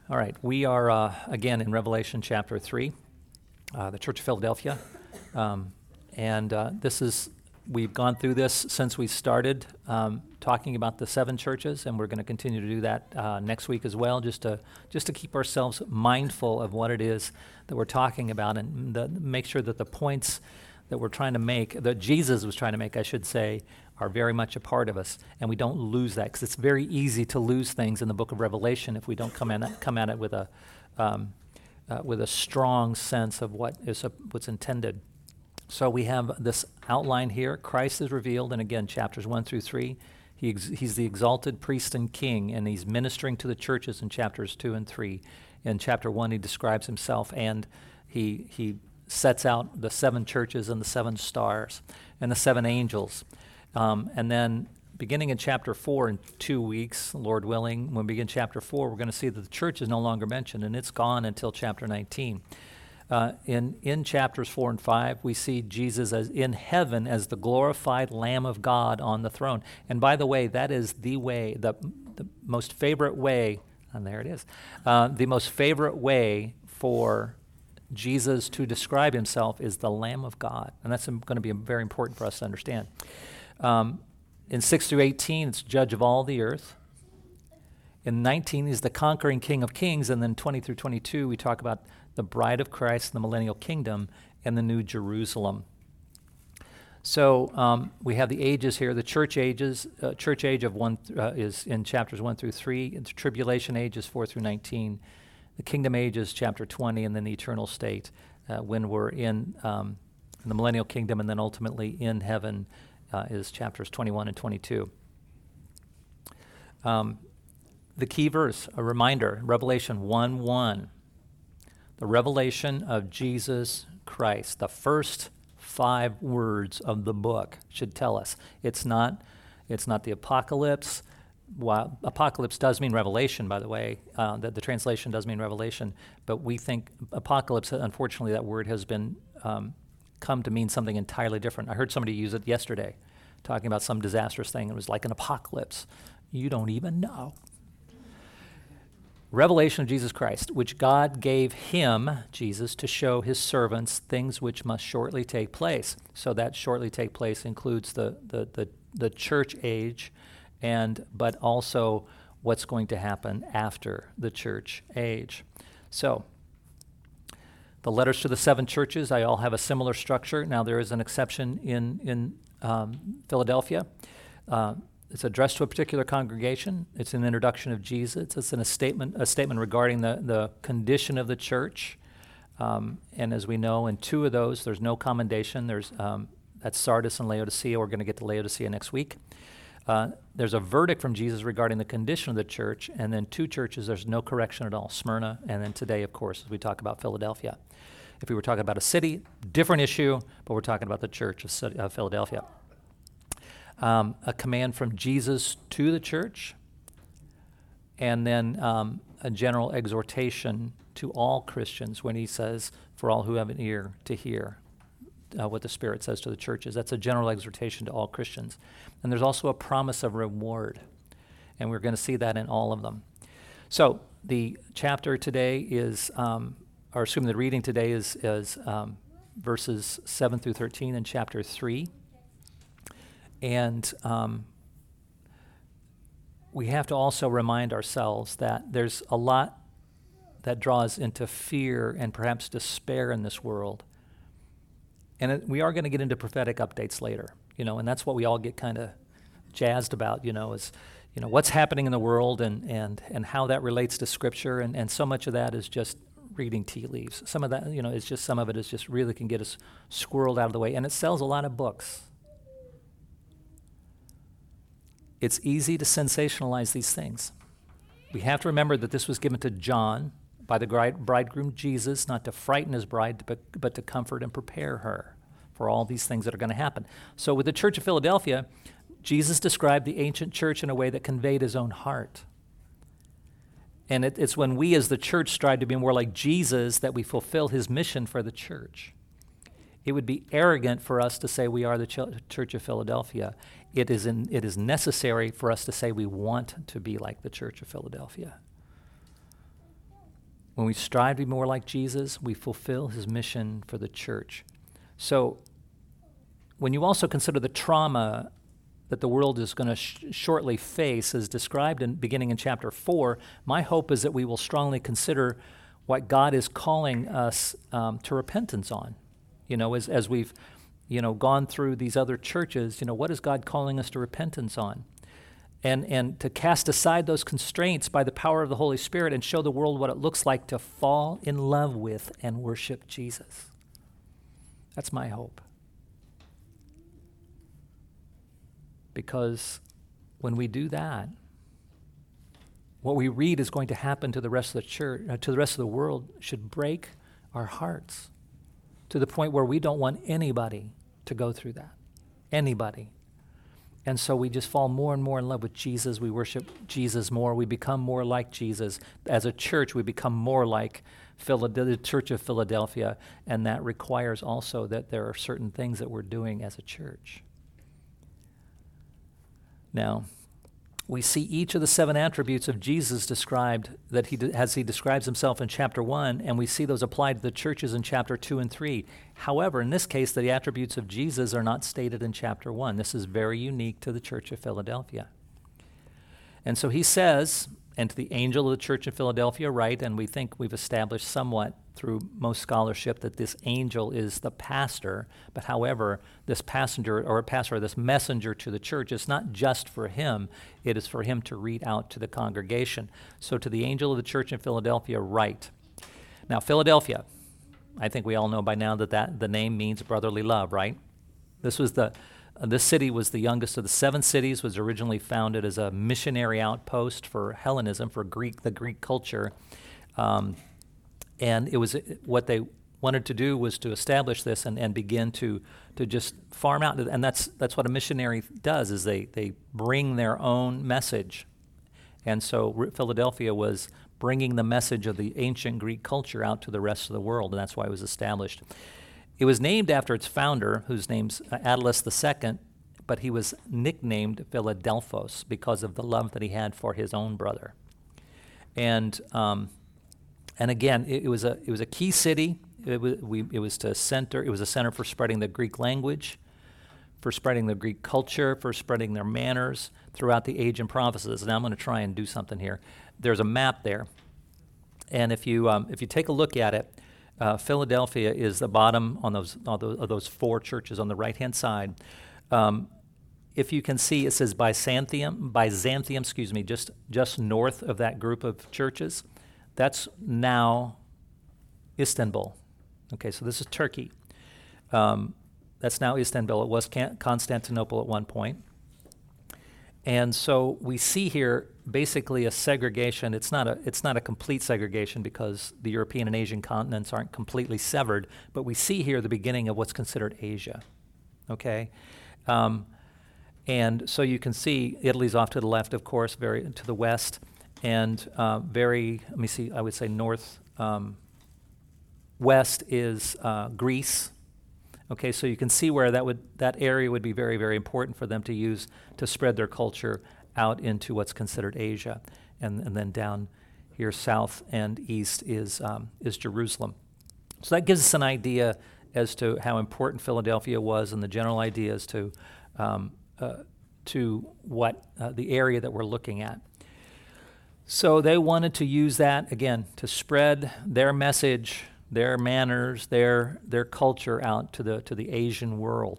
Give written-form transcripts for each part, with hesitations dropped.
All right, we are again in Revelation chapter 3, the Church of Philadelphia. We've gone through this since we started talking about the seven churches, and we're going to continue to do that next week as well, just to keep ourselves mindful of what it is that we're talking about, and make sure that the points that we're trying to make, that Jesus was trying to make, I should say, are very much a part of us, and we don't lose that, because it's very easy to lose things in the book of Revelation if we don't come at it with a strong sense of what's intended. So we have this outline here. Christ is revealed, and again, chapters 1 through 3. He's the exalted priest and king, and he's ministering to the churches in chapters 2 and 3. In chapter 1, he describes himself, and he sets out the seven churches and the seven stars and the seven angels. And then beginning in chapter 4 in 2 weeks, Lord willing, when we begin chapter 4, we're going to see that the church is no longer mentioned, and it's gone until chapter 19. In chapters 4 and 5, we see Jesus as in heaven as the glorified Lamb of God on the throne. And by the way, that is the way, the most favorite way, and there it is, the most favorite way for Jesus to describe himself is the Lamb of God. And that's going to be very important for us to understand. In 6 through 18, it's judge of all the earth. In 19, he's the conquering King of Kings. And then 20 through 22, we talk about the bride of Christ, the millennial kingdom, and the new Jerusalem. So we have the ages here. The church ages. Church age of one is in chapters 1 through 3. The tribulation age is 4 through 19. The kingdom age is chapter 20, and then the eternal state when we're in the millennial kingdom, and then ultimately in heaven is chapters 21 and 22. The key verse, a reminder, Revelation 1:1. The revelation of Jesus Christ, the first 5 words of the book should tell us. It's not the apocalypse. Well, apocalypse does mean revelation, by the way. That the translation does mean revelation, but we think apocalypse, unfortunately, that word has been come to mean something entirely different. I heard somebody use it yesterday, talking about some disastrous thing. It was like an apocalypse. You don't even know. Revelation of Jesus Christ, which God gave him, Jesus, to show his servants things which must shortly take place. So that shortly take place includes the church age, but also what's going to happen after the church age. So the letters to the 7 churches, I all have a similar structure. Now there is an exception in Philadelphia. It's addressed to a particular congregation. It's an introduction of Jesus. It's a statement regarding the condition of the church. And as we know, in 2 of those, there's no commendation. That's Sardis and Laodicea. We're going to get to Laodicea next week. There's a verdict from Jesus regarding the condition of the church, and then 2 churches, there's no correction at all, Smyrna, and then today, of course, as we talk about Philadelphia. If we were talking about a city, different issue, but we're talking about the church of Philadelphia. A command from Jesus to the church, and then a general exhortation to all Christians when he says, for all who have an ear to hear what the Spirit says to the churches. That's a general exhortation to all Christians. And there's also a promise of reward, and we're going to see that in all of them. So the chapter today is, the reading today is verses 7 through 13 in chapter 3. And we have to also remind ourselves that there's a lot that draws into fear and perhaps despair in this world. And we are going to get into prophetic updates later, and that's what we all get kind of jazzed about, is, what's happening in the world and how that relates to Scripture. And so much of that is just reading tea leaves. Some of that, some of it is just really can get us squirreled out of the way. And it sells a lot of books. It's easy to sensationalize these things. We have to remember that this was given to John by the bridegroom Jesus, not to frighten his bride, but to comfort and prepare her for all these things that are going to happen. So with the Church of Philadelphia, Jesus described the ancient church in a way that conveyed his own heart. And it's when we as the church strive to be more like Jesus that we fulfill his mission for the church. It would be arrogant for us to say we are the Church of Philadelphia. It is necessary for us to say we want to be like the Church of Philadelphia. When we strive to be more like Jesus, we fulfill his mission for the church. So when you also consider the trauma that the world is going to shortly face, as described beginning in chapter 4, my hope is that we will strongly consider what God is calling us to repentance on. As we've, gone through these other churches, what is God calling us to repentance on? And to cast aside those constraints by the power of the Holy Spirit and show the world what it looks like to fall in love with and worship Jesus. That's my hope. Because when we do that, what we read is going to happen to the rest of the church, to the rest of the world, should break our hearts to the point where we don't want anybody to go through that. Anybody. And so we just fall more and more in love with Jesus. We worship Jesus more. We become more like Jesus. As a church, we become more like the Church of Philadelphia, and that requires also that there are certain things that we're doing as a church. Now, we see each of the 7 attributes of Jesus described as he describes himself in chapter 1, and we see those applied to the churches in chapter 2 and 3. However, in this case, the attributes of Jesus are not stated in chapter 1. This is very unique to the Church of Philadelphia. And so he says, and to the angel of the Church of Philadelphia write, and we think we've established somewhat through most scholarship that this angel is the pastor, but however, this messenger to the church is not just for him, it is for him to read out to the congregation. So to the angel of the Church in Philadelphia write. Now Philadelphia, I think we all know by now that the name means brotherly love, right? This city was the youngest of the 7 cities, was originally founded as a missionary outpost for Hellenism, for the Greek culture. And it was what they wanted to do was to establish this and begin to just farm out. And that's what a missionary does, is they bring their own message. And so Philadelphia was bringing the message of the ancient Greek culture out to the rest of the world, and that's why it was established. It was named after its founder, whose name's Attalus II, but he was nicknamed Philadelphos because of the love that he had for his own brother. And again, it was a key city. It was a center for spreading the Greek language, for spreading the Greek culture, for spreading their manners throughout the age and provinces. Now I'm going to try and do something here. There's a map there, and if you take a look at it, Philadelphia is the bottom on those 4 churches on the right-hand side. If you can see, it says Byzantium, just north of that group of churches. That's now Istanbul. Okay, so this is Turkey. That's now Istanbul. It was Constantinople at one point. And so we see here basically a segregation. It's not a complete segregation because the European and Asian continents aren't completely severed, but we see here the beginning of what's considered Asia. Okay? And so you can see Italy's off to the left, of course, very to the west, and I would say north west is Greece. Okay, so you can see where that area would be very, very important for them to use to spread their culture out into what's considered Asia, and then down here south and east is Jerusalem. So that gives us an idea as to how important Philadelphia was, and the general idea as to what the area that we're looking at. So they wanted to use that again to spread their message, their manners, their culture out to the Asian world.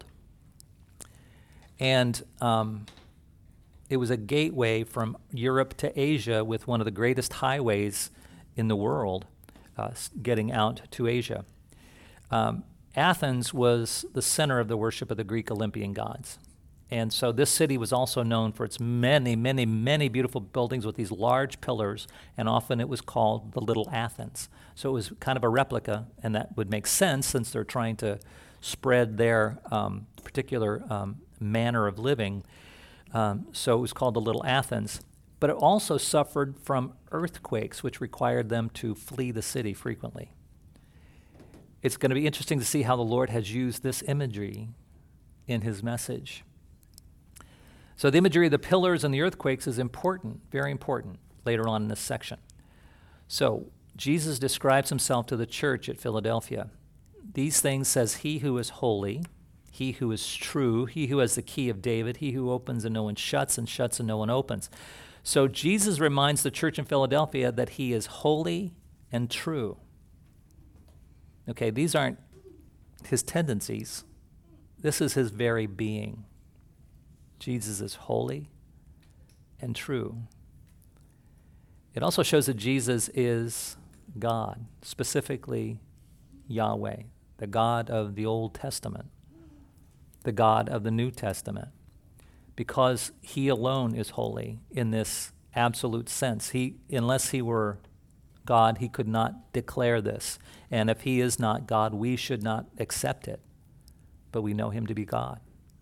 And it was a gateway from Europe to Asia, with one of the greatest highways in the world getting out to Asia. Athens was the center of the worship of the Greek Olympian gods. And so this city was also known for its many, many, many beautiful buildings with these large pillars, and often it was called the Little Athens. So it was kind of a replica, and that would make sense since they're trying to spread their particular manner of living. So it was called the Little Athens. But it also suffered from earthquakes, which required them to flee the city frequently. It's going to be interesting to see how the Lord has used this imagery in his message. So the imagery of the pillars and the earthquakes is important, very important, later on in this section. So Jesus describes himself to the church at Philadelphia. These things says he who is holy, he who is true, he who has the key of David, he who opens and no one shuts, and shuts and no one opens. So Jesus reminds the church in Philadelphia that he is holy and true. Okay, these aren't his tendencies. This is his very being. Jesus is holy and true. It also shows that Jesus is God, specifically Yahweh, the God of the Old Testament, the God of the New Testament, because he alone is holy in this absolute sense. Unless he were God, he could not declare this. And if he is not God, we should not accept it. But we know him to be God.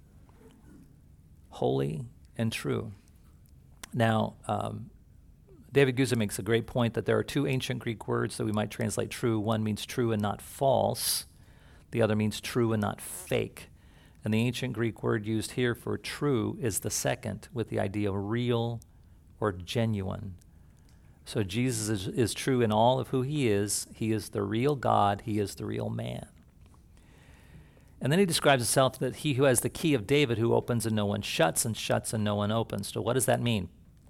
Holy and true. Now, David Guza makes a great point that there are two ancient Greek words that we might translate true. One means true and not false. The other means true and not fake. And the ancient Greek word used here for true is the second, with the idea of real or genuine. So Jesus is true in all of who he is. He is the real God. He is the real man. And then he describes himself that he who has the key of David, who opens and no one shuts, and shuts and no one opens. So what does that mean?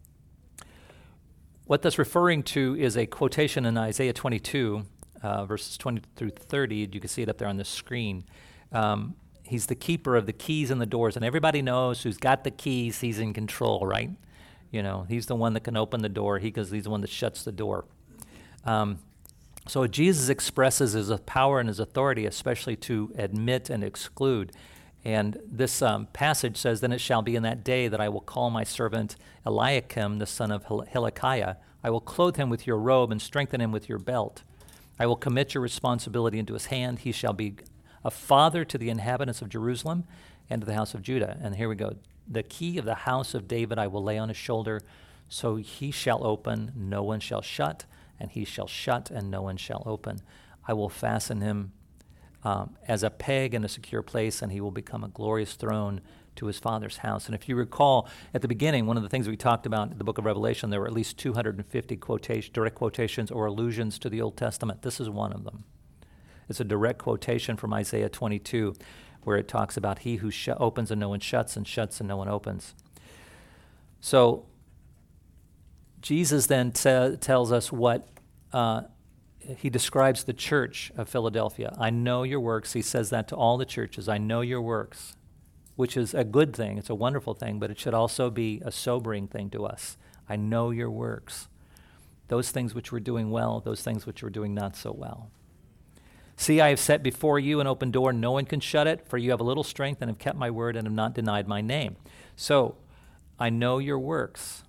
What that's referring to is a quotation in Isaiah 22, verses 20 through 30. You can see it up there on the screen. He's the keeper of the keys and the doors, and everybody knows who's got the keys, he's in control, right? You know, he's the one that can open the door, because he's the one that shuts the door. So what Jesus expresses is his power and his authority, especially to admit and exclude. And this passage says, "Then it shall be in that day that I will call my servant Eliakim, the son of Hilkiah. I will clothe him with your robe and strengthen him with your belt. I will commit your responsibility into his hand. He shall be a father to the inhabitants of Jerusalem and to the house of Judah." And here we go. "The key of the house of David I will lay on his shoulder, so he shall open, no one shall shut, and he shall shut, and no one shall open. I will fasten him as a peg in a secure place, and he will become a glorious throne to his father's house." And if you recall, at the beginning, one of the things we talked about in the book of Revelation, there were at least 250 direct quotations or allusions to the Old Testament. This is one of them. It's a direct quotation from Isaiah 22, where it talks about he who opens and no one shuts, and shuts and no one opens. So Jesus then tells us what he describes the church of Philadelphia. "I know your works." He says that to all the churches. "I know your works," which is a good thing. It's a wonderful thing, but it should also be a sobering thing to us. "I know your works." Those things which we're doing well, those things which we're doing not so well. "See, I have set before you an open door, no one can shut it, for you have a little strength and have kept my word and have not denied my name." So, I know your works.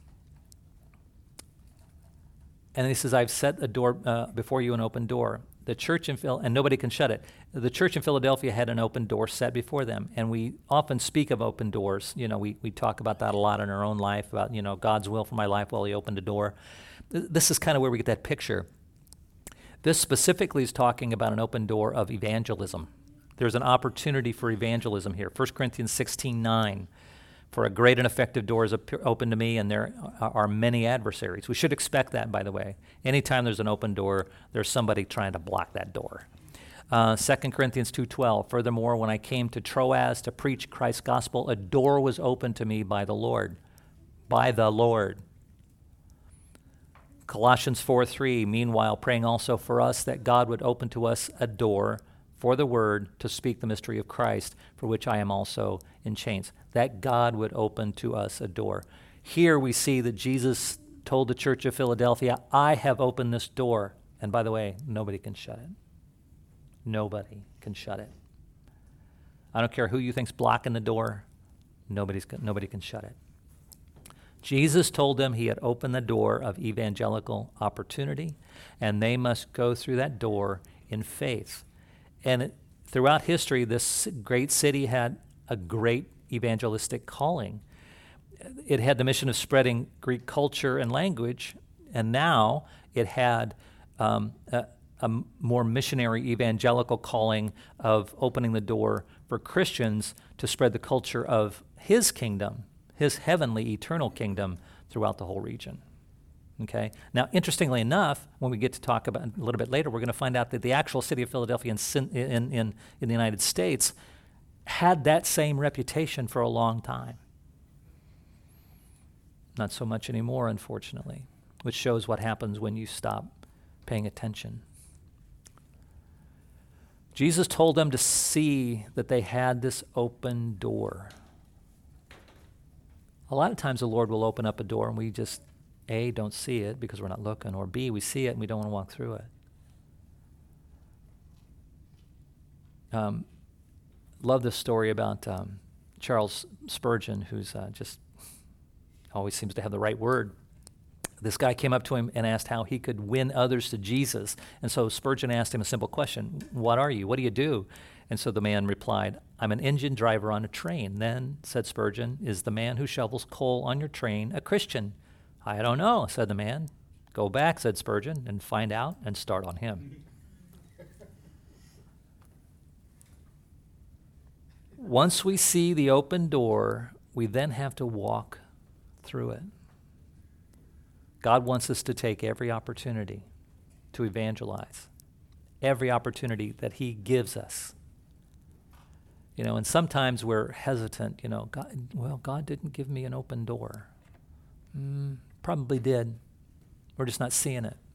And he says, "I've set a door before you, an open door." The church and nobody can shut it. The church in Philadelphia had an open door set before them, and we often speak of open doors. You know, we talk about that a lot in our own life, about, you know, God's will for my life while he opened a door. This is kind of where we get that picture. This specifically is talking about an open door of evangelism. There's an opportunity for evangelism here. 1 Corinthians 16:9. "For a great and effective door is open to me, and there are many adversaries." We should expect that, by the way. Anytime there's an open door, there's somebody trying to block that door. 2 Corinthians 2:12. "Furthermore, when I came to Troas to preach Christ's gospel, a door was opened to me by the Lord." By the Lord. Colossians 4:3. "Meanwhile, praying also for us that God would open to us a door for the word to speak the mystery of Christ, for which I am also in chains." That God would open to us a door. Here we see that Jesus told the church of Philadelphia, "I have opened this door." And by the way, nobody can shut it. Nobody can shut it. I don't care who you think's blocking the door. Nobody can shut it. Jesus told them he had opened the door of evangelical opportunity, and they must go through that door in faith. And throughout history, this great city had a great evangelistic calling. It had the mission of spreading Greek culture and language, and now it had a more missionary evangelical calling of opening the door for Christians to spread the culture of his kingdom, his heavenly eternal kingdom, throughout the whole region. Okay. Now, interestingly enough, when we get to talk about a little bit later, we're going to find out that the actual city of Philadelphia in the United States had that same reputation for a long time. Not so much anymore, unfortunately, which shows what happens when you stop paying attention. Jesus told them to see that they had this open door. A lot of times the Lord will open up a door and we just, A, don't see it because we're not looking, or B, we see it and we don't want to walk through it. Love this story about Charles Spurgeon, who's just always seems to have the right word. This guy came up to him and asked how he could win others to Jesus. And so Spurgeon asked him a simple question: what are you? What do you do? And so the man replied, I'm an engine driver on a train. Then, said Spurgeon, is the man who shovels coal on your train a Christian? I don't know, said the man. Go back, said Spurgeon, and find out and start on him. Once we see the open door, we then have to walk through it. God wants us to take every opportunity to evangelize, every opportunity that he gives us. And sometimes we're hesitant, God didn't give me an open door. Probably did. We're just not seeing it.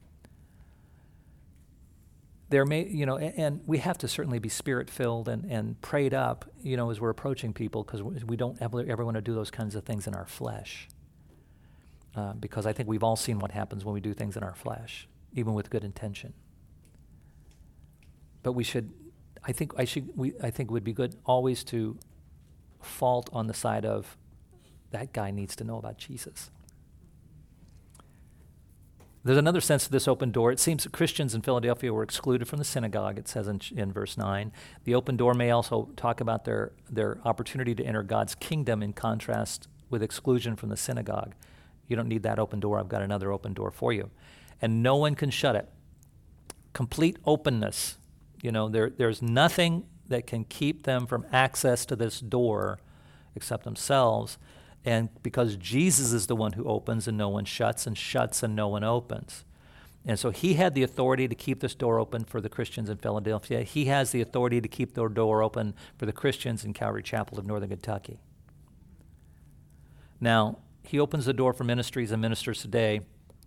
There may, and we have to certainly be spirit-filled and prayed up, as we're approaching people, because we don't ever want to do those kinds of things in our flesh. Because I think we've all seen what happens when we do things in our flesh, even with good intention. But I think it would be good always to fault on the side of that guy needs to know about Jesus. There's another sense to this open door. It seems that Christians in Philadelphia were excluded from the synagogue, it says in verse 9. The open door may also talk about their opportunity to enter God's kingdom in contrast with exclusion from the synagogue. You don't need that open door. I've got another open door for you. And no one can shut it. Complete openness. There's nothing that can keep them from access to this door except themselves. And because Jesus is the one who opens and no one shuts, and shuts and no one opens. And so he had the authority to keep this door open for the Christians in Philadelphia. He has the authority to keep the door open for the Christians in Calvary Chapel of Northern Kentucky. Now, he opens the door for ministries and ministers today.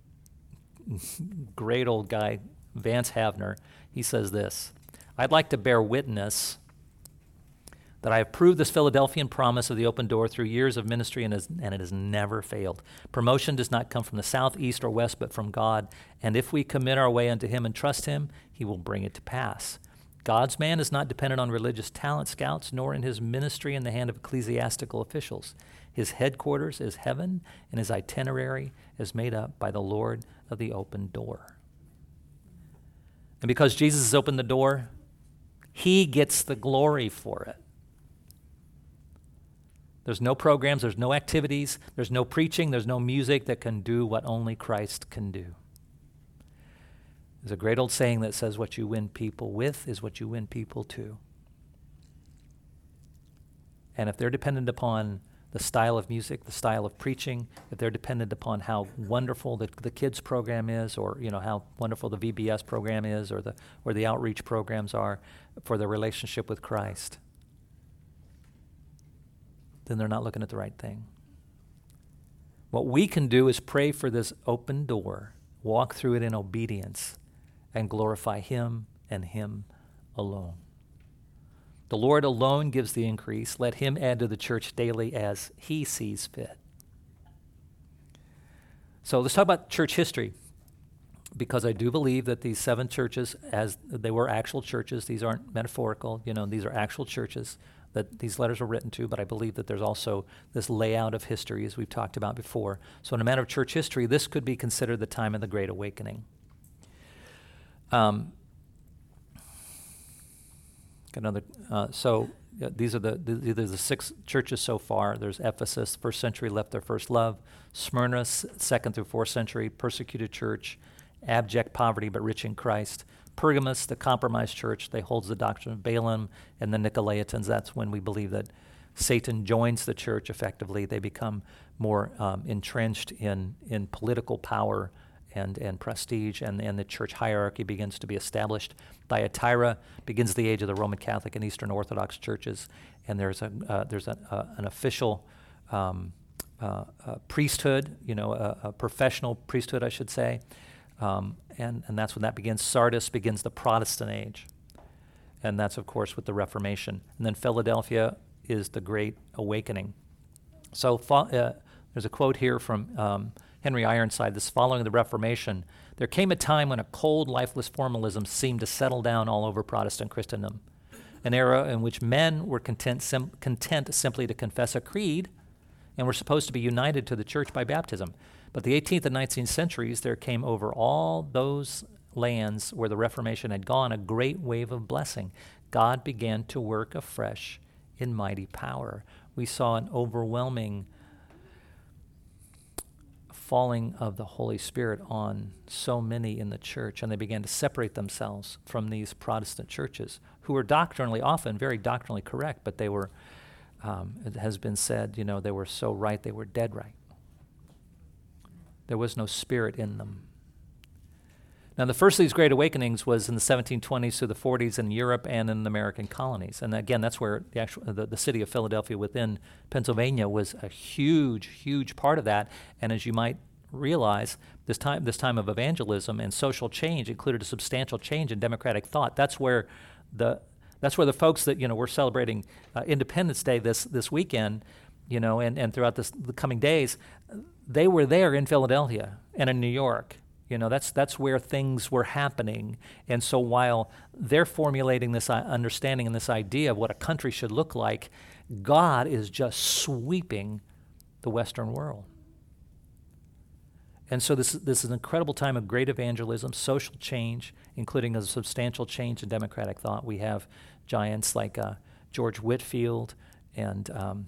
Great old guy, Vance Havner, he says this: I'd like to bear witness that I have proved this Philadelphian promise of the open door through years of ministry, and it has never failed. Promotion does not come from the south, east, or west, but from God. And if we commit our way unto him and trust him, he will bring it to pass. God's man is not dependent on religious talent scouts, nor in his ministry in the hand of ecclesiastical officials. His headquarters is heaven, and his itinerary is made up by the Lord of the open door. And because Jesus has opened the door, he gets the glory for it. There's no programs, there's no activities, there's no preaching, there's no music that can do what only Christ can do. There's a great old saying that says what you win people with is what you win people to. And if they're dependent upon the style of music, the style of preaching, if they're dependent upon how wonderful the kids program is, or how wonderful the VBS program is, or the outreach programs are for their relationship with Christ, then they're not looking at the right thing. What we can do is pray for this open door, walk through it in obedience, and glorify him and him alone. The Lord alone gives the increase. Let him add to the church daily as he sees fit. So let's talk about church history, because I do believe that these 7 churches, as they were actual churches, these aren't metaphorical, these are actual churches that these letters were written to, but I believe that there's also this layout of history, as we've talked about before. So in a matter of church history, this could be considered the time of the Great Awakening. These are the 6 churches so far. There's Ephesus, 1st century, left their first love. Smyrna, 2nd through 4th century, persecuted church, abject poverty but rich in Christ. Pergamos, the compromised church, they holds the doctrine of Balaam, and the Nicolaitans. That's when we believe that Satan joins the church effectively. They become more entrenched in political power and prestige, and the church hierarchy begins to be established. Thyatira begins the age of the Roman Catholic and Eastern Orthodox churches, and there's an official priesthood, a professional priesthood, I should say, and that's when that begins. Sardis begins the Protestant age, and that's, of course, with the Reformation. And then Philadelphia is the Great Awakening. So there's a quote here from Henry Ironside. This: following the Reformation, there came a time when a cold, lifeless formalism seemed to settle down all over Protestant Christendom, an era in which men were content simply to confess a creed and were supposed to be united to the church by baptism. But the 18th and 19th centuries, there came over all those lands where the Reformation had gone a great wave of blessing. God began to work afresh in mighty power. We saw an overwhelming falling of the Holy Spirit on so many in the church, and they began to separate themselves from these Protestant churches, who were doctrinally, often very doctrinally correct, but they were, it has been said, they were so right, they were dead right. There was no spirit in them. Now, the first of these great awakenings was in the 1720s to the 40s in Europe and in the American colonies. And again, that's where the city of Philadelphia within Pennsylvania was a huge, huge part of that. And as you might realize, this time of evangelism and social change included a substantial change in democratic thought. That's where the folks that, we're celebrating Independence Day this weekend, and throughout the coming days, they were there in Philadelphia and in New York. That's where things were happening. And so while they're formulating this understanding and this idea of what a country should look like, God is just sweeping the Western world. And so this is an incredible time of great evangelism, social change, including a substantial change in democratic thought. We have giants like George Whitefield and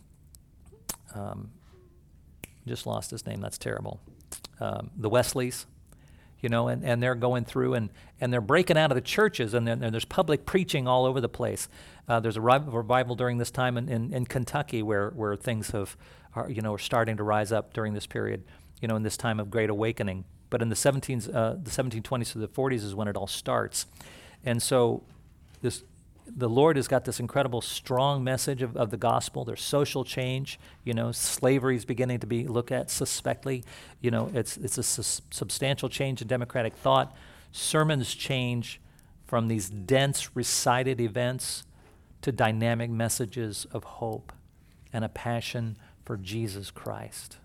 just lost his name. That's terrible. The Wesleys. And they're going through and they're breaking out of the churches, and there's public preaching all over the place. There's a revival during this time in Kentucky where things are starting to rise up during this period, in this time of great awakening. But in the 1720s to the 40s is when it all starts. And so the Lord has got this incredible strong message of the gospel. There's social change. Slavery is beginning to be looked at suspectly. It's a substantial change in democratic thought. Sermons change from these dense recited events to dynamic messages of hope and a passion for Jesus Christ.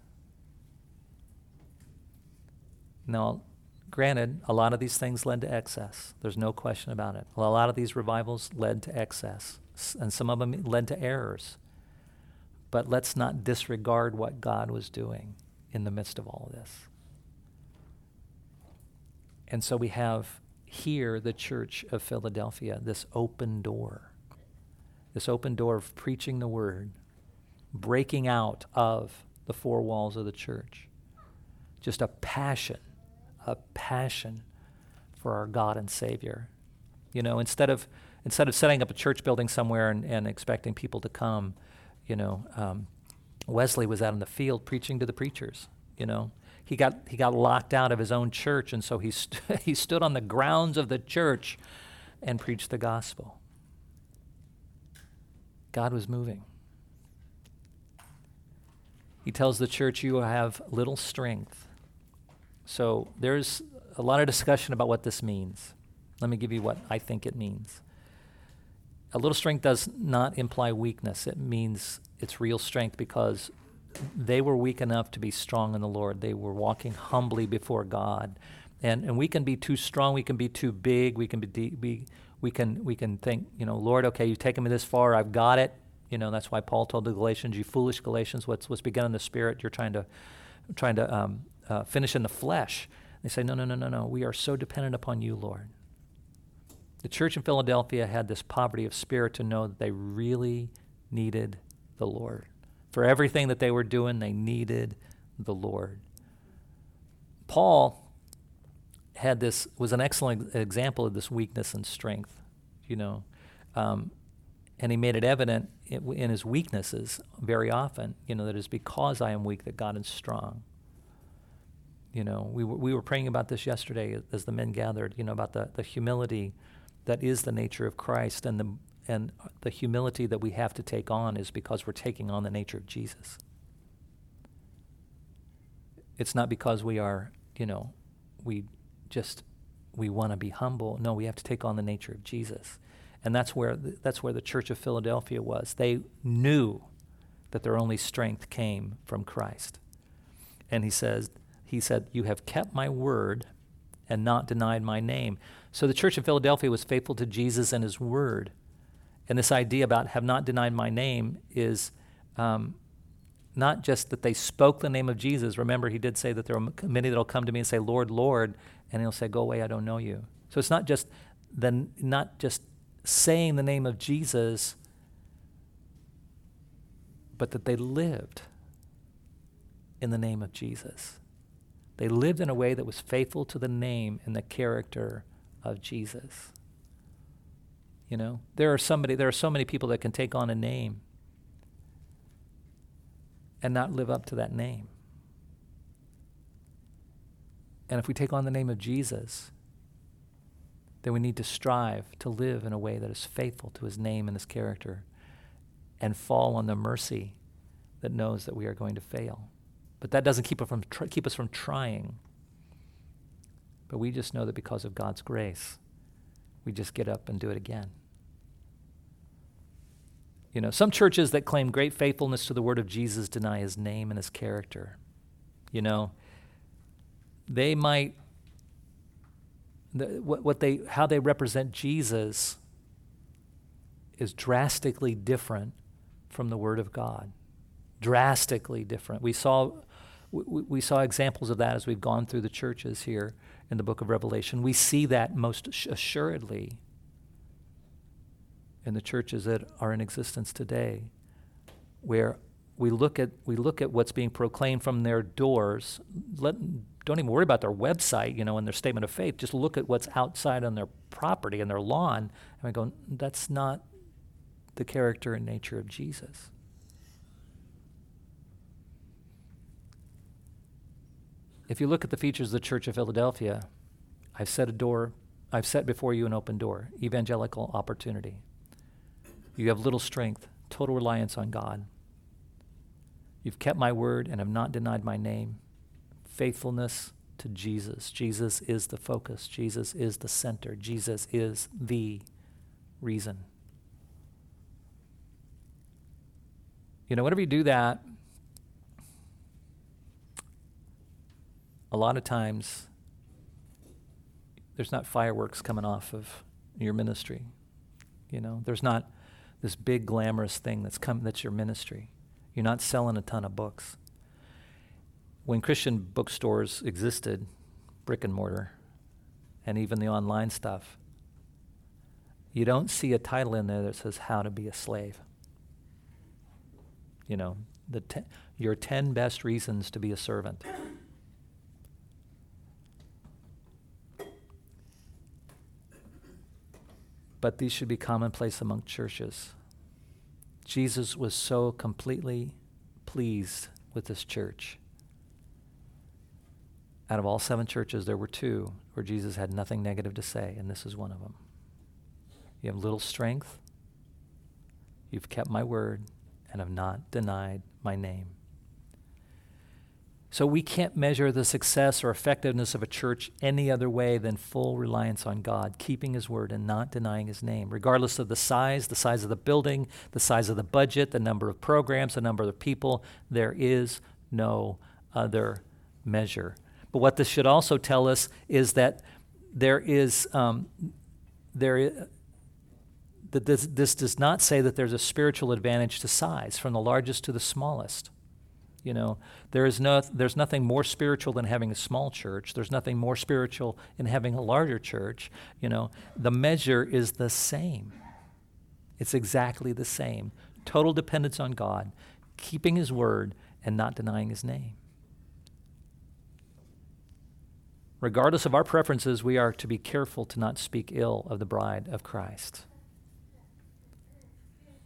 Now, granted, a lot of these things led to excess. There's no question about it. A lot of these revivals led to excess, and some of them led to errors. But let's not disregard what God was doing in the midst of all of this. And so we have here the Church of Philadelphia, this open door of preaching the word, breaking out of the four walls of the church. Just a passion for our God and Savior. Instead of setting up a church building somewhere and expecting people to come, Wesley was out in the field preaching to the preachers. He got locked out of his own church, and so he stood on the grounds of the church and preached the gospel. God was moving. He tells the church, you have little strength. So there's a lot of discussion about what this means. Let me give you what I think it means. A little strength does not imply weakness. It means it's real strength because they were weak enough to be strong in the Lord. They were walking humbly before God. And we can be too strong. We can be too big. We can think, Lord, okay, you've taken me this far. I've got it. That's why Paul told the Galatians, you foolish Galatians, what's begun in the Spirit, you're trying to finish in the flesh. They say, no. We are so dependent upon you, Lord. The church in Philadelphia had this poverty of spirit to know that they really needed the Lord. For everything that they were doing, they needed the Lord. Paul was an excellent example of this weakness and strength. And he made it evident in his weaknesses very often, that it's because I am weak that God is strong. We were praying about this yesterday as the men gathered, about the humility that is the nature of Christ, and the humility that we have to take on is because we're taking on the nature of Jesus. It's not because we are, we want to be humble. No, we have to take on the nature of Jesus. And that's where the Church of Philadelphia was. They knew that their only strength came from Christ. And he said, you have kept my word and not denied my name. So the Church of Philadelphia was faithful to Jesus and his word. And this idea about have not denied my name is not just that they spoke the name of Jesus. Remember, he did say that there are many that will come to me and say, Lord, Lord, and he'll say, go away, I don't know you. So it's not just saying the name of Jesus, but that they lived in the name of Jesus. They lived in a way that was faithful to the name and the character of Jesus. There are so many people that can take on a name and not live up to that name. And if we take on the name of Jesus, then we need to strive to live in a way that is faithful to his name and his character and fall on the mercy that knows that we are going to fail. But that doesn't keep us from trying. But we just know that because of God's grace, we just get up and do it again. Some churches that claim great faithfulness to the word of Jesus deny his name and his character. They might, how they represent Jesus is drastically different from the word of God. Drastically different. We saw examples of that as we've gone through the churches here in the book of Revelation. We see that most assuredly in the churches that are in existence today, where we look at what's being proclaimed from their doors. Don't even worry about their website, and their statement of faith. Just look at what's outside on their property and their lawn, and we go, that's not the character and nature of Jesus. If you look at the features of the Church of Philadelphia, I've set before you an open door, evangelical opportunity. You have little strength, total reliance on God. You've kept my word and have not denied my name. Faithfulness to Jesus. Jesus is the focus. Jesus is the center. Jesus is the reason. Whenever you do that, a lot of times there's not fireworks coming off of your ministry. There's not this big glamorous thing that's your ministry. You're not selling a ton of books. When Christian bookstores existed, brick and mortar, and even the online stuff, you don't see a title in there that says how to be a slave. Your 10 best reasons to be a servant. But these should be commonplace among churches. Jesus was so completely pleased with this church. Out of all 7 churches, there were 2 where Jesus had nothing negative to say, and this is one of them. You have little strength. You've kept my word and have not denied my name. So we can't measure the success or effectiveness of a church any other way than full reliance on God, keeping his word and not denying his name, regardless of the size of the building, the size of the budget, the number of programs, the number of people. There is no other measure. But what this should also tell us is that this does not say that there's a spiritual advantage to size, from the largest to the smallest. There's nothing more spiritual than having a small church. There's nothing more spiritual in having a larger church. The measure is the same. It's exactly the same. Total dependence on God, keeping his word, and not denying his name. Regardless of our preferences, we are to be careful to not speak ill of the bride of Christ.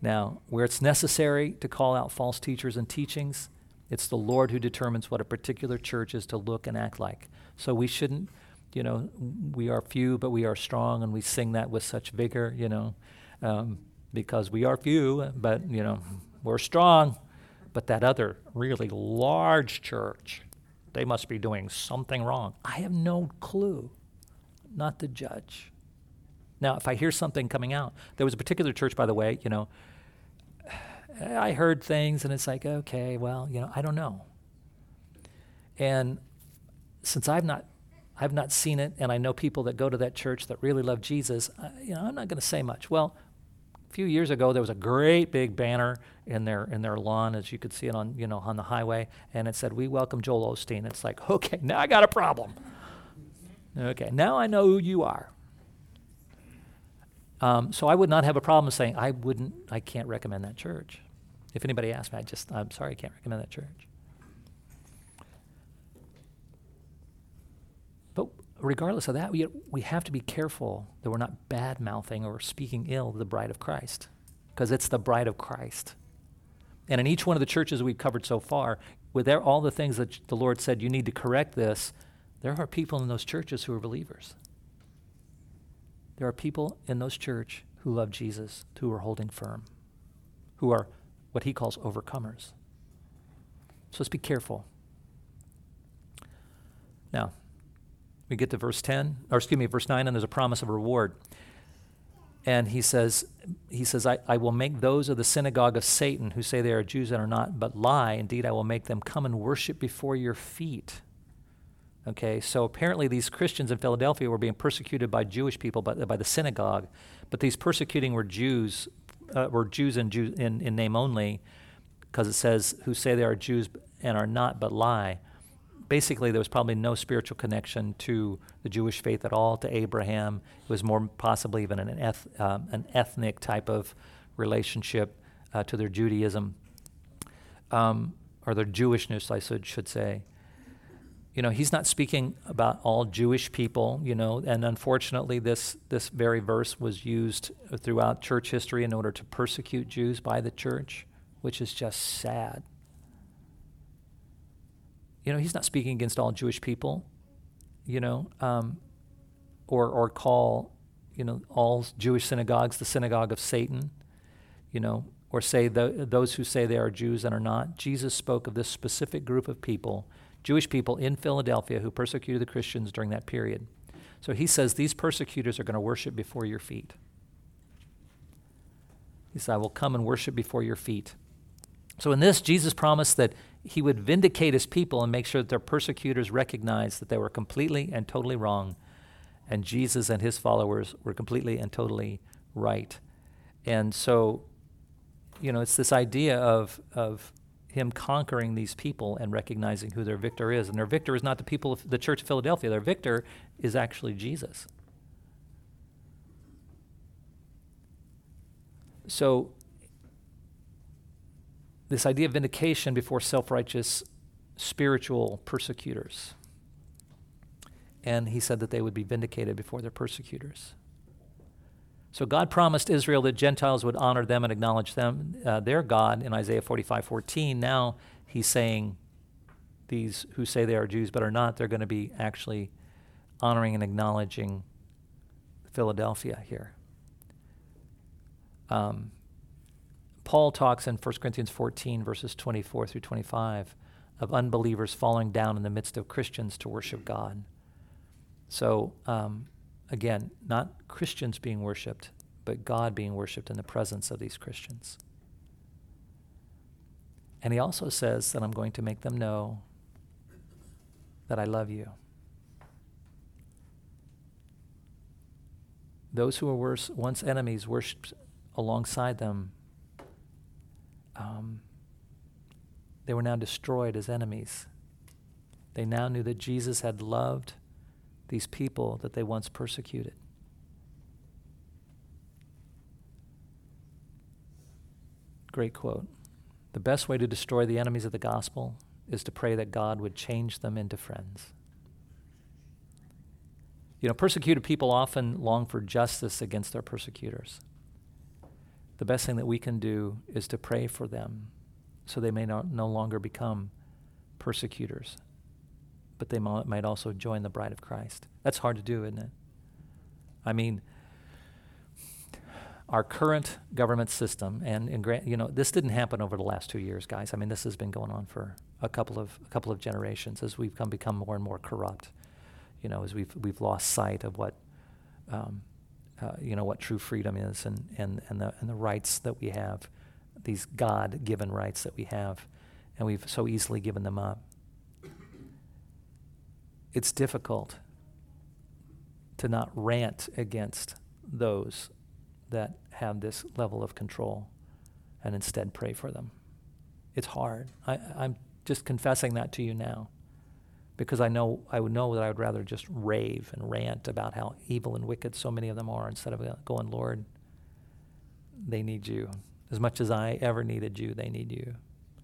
Now, where it's necessary to call out false teachers and teachings, it's the Lord who determines what a particular church is to look and act like. So we shouldn't, we are few, but we are strong, and we sing that with such vigor, because we are few, but, we're strong. But that other really large church, they must be doing something wrong. I have no clue, not to judge. Now, if I hear something coming out, there was a particular church, by the way, I heard things, and it's like, okay, well, I don't know. And since I've not seen it, and I know people that go to that church that really love Jesus, I'm not going to say much. Well, a few years ago, there was a great big banner in their lawn, as you could see it on the highway, and it said, "We welcome Joel Osteen." It's like, okay, now I got a problem. Okay, now I know who you are. So I would not have a problem saying I can't recommend that church. If anybody asks me, I'm sorry, I can't recommend that church. But regardless of that, we have to be careful that we're not bad-mouthing or speaking ill of the bride of Christ, because it's the bride of Christ. And in each one of the churches we've covered so far, with all the things that the Lord said, you need to correct this, there are people in those churches who are believers. There are people in those churches who love Jesus, who are holding firm, who are what he calls overcomers. So let's be careful. Now, we get to verse 9, and there's a promise of reward. And he says, I will make those of the synagogue of Satan who say they are Jews and are not, but lie. Indeed, I will make them come and worship before your feet. Okay, so apparently these Christians in Philadelphia were being persecuted by Jewish people, by the synagogue. But these persecuting were Jews in name only, because it says, who say they are Jews and are not, but lie. Basically, there was probably no spiritual connection to the Jewish faith at all, to Abraham. It was more possibly even an ethnic type of relationship to their Judaism, or their Jewishness, I should say. He's not speaking about all Jewish people, and unfortunately this very verse was used throughout church history in order to persecute Jews by the church, which is just sad. He's not speaking against all Jewish people, or call, all Jewish synagogues the synagogue of Satan, or say those who say they are Jews and are not. Jesus spoke of this specific group of people, Jewish people in Philadelphia, who persecuted the Christians during that period. So he says these persecutors are going to worship before your feet. He said, I will come and worship before your feet. So in this, Jesus promised that he would vindicate his people and make sure that their persecutors recognized that they were completely and totally wrong, and Jesus and his followers were completely and totally right. And so, it's this idea of him conquering these people and recognizing who their victor is. And their victor is not the people of the Church of Philadelphia. Their victor is actually Jesus. So this idea of vindication before self-righteous spiritual persecutors. And he said that they would be vindicated before their persecutors. So God promised Israel that Gentiles would honor them and acknowledge them, their God, in Isaiah 45:14. Now he's saying these who say they are Jews but are not, they're going to be actually honoring and acknowledging Philadelphia here. Paul talks in 1 Corinthians 14, verses 24 through 25, of unbelievers falling down in the midst of Christians to worship God. So, again, not Christians being worshipped, but God being worshipped in the presence of these Christians. And he also says that I'm going to make them know that I love you. Those who were once enemies worshipped alongside them. They were now destroyed as enemies. They now knew that Jesus had loved these people that they once persecuted. Great quote. The best way to destroy the enemies of the gospel is to pray that God would change them into friends. Persecuted people often long for justice against their persecutors. the best thing that we can do is to pray for them so they may no longer become persecutors, but they might also join the bride of Christ. That's hard to do, isn't it? I mean, our current government system, and this didn't happen over the last 2 years, guys. I mean, this has been going on for a couple of generations as we've become more and more corrupt. As we've lost sight of what what true freedom is, and the rights that we have, these God-given rights that we have, and we've so easily given them up. It's difficult to not rant against those that have this level of control and instead pray for them. It's hard. I'm just confessing that to you now, because I would know that I would rather just rave and rant about how evil and wicked so many of them are, instead of going, Lord, they need you. As much as I ever needed you, they need you.